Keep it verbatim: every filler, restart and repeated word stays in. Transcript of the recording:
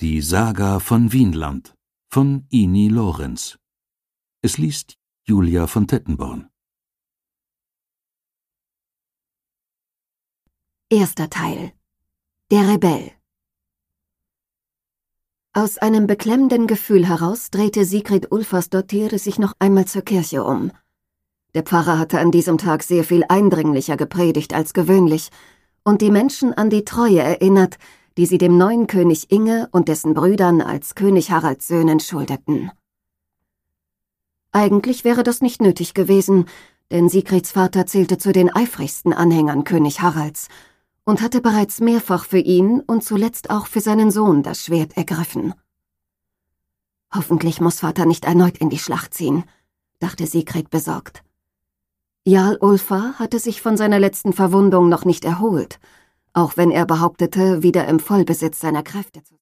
Die Saga von Wienland von Ini Lorenz. Es liest Julia von Tettenborn. Erster Teil. Der Rebell. Aus einem beklemmenden Gefühl heraus drehte Sigrid Ulfarsdottir sich noch einmal zur Kirche um. Der Pfarrer hatte an diesem Tag sehr viel eindringlicher gepredigt als gewöhnlich und die Menschen an die Treue erinnert, die sie dem neuen König Inge und dessen Brüdern als König Haralds Söhnen schuldeten. Eigentlich wäre das nicht nötig gewesen, denn Sigrids Vater zählte zu den eifrigsten Anhängern König Haralds und hatte bereits mehrfach für ihn und zuletzt auch für seinen Sohn das Schwert ergriffen. Hoffentlich muss Vater nicht erneut in die Schlacht ziehen, dachte Sigrid besorgt. Jarl Ulfar hatte sich von seiner letzten Verwundung noch nicht erholt, auch wenn er behauptete, wieder im Vollbesitz seiner Kräfte zu sein.